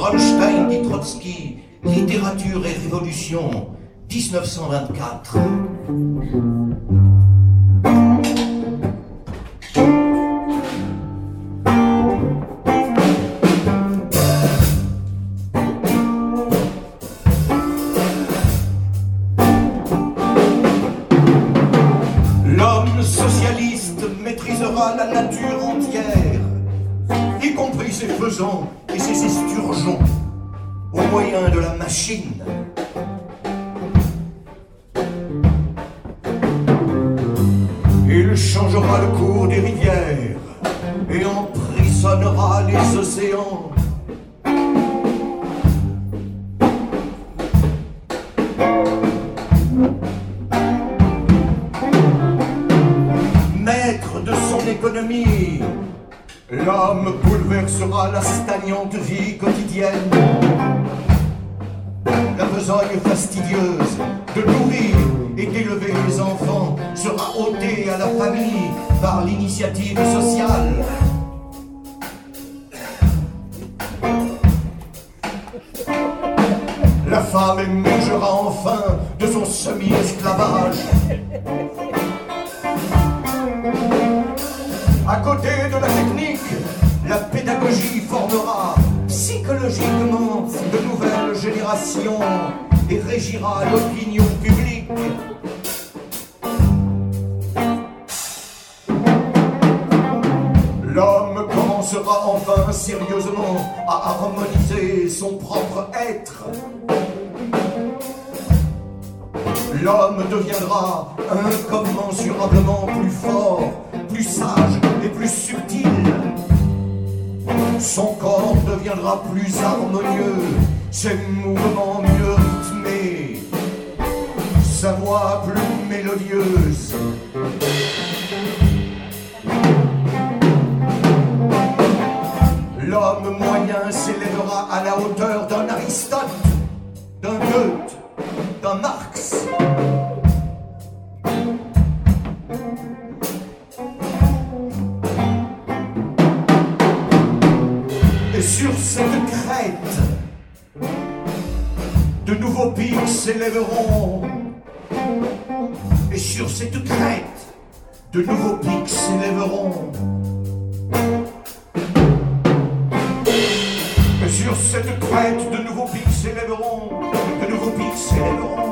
Bronstein dit Trotsky, littérature et révolution, 1924. L'homme socialiste maîtrisera la nature entière, y compris ses faisans et ses esturgeons, au moyen de la machine. Il changera le cours des rivières et emprisonnera les océans. Maître de son économie, l'homme bouleversera la stagnante vie quotidienne. La besogne fastidieuse de nourrir et d'élever les enfants sera ôtée à la famille par l'initiative sociale. La femme émergera enfin de son semi-esclavage. À côté de la technique, la pédagogie formera psychologiquement de nouvelles générations et régira l'opinion publique. L'homme commencera enfin sérieusement à harmoniser son propre être. L'homme deviendra incommensurablement plus fort, plus sage et plus subtil. Son corps deviendra plus harmonieux, ses mouvements mieux rythmés, sa voix plus mélodieuse. L'homme moyen s'élèvera à la hauteur d'un Aristote, d'un Goethe, d'un Marx. Et sur cette crête, de nouveaux pics s'élèveront. Et sur cette crête, de nouveaux pics s'élèveront. Et sur cette crête, de nouveaux pics s'élèveront. De nouveaux pics s'élèveront.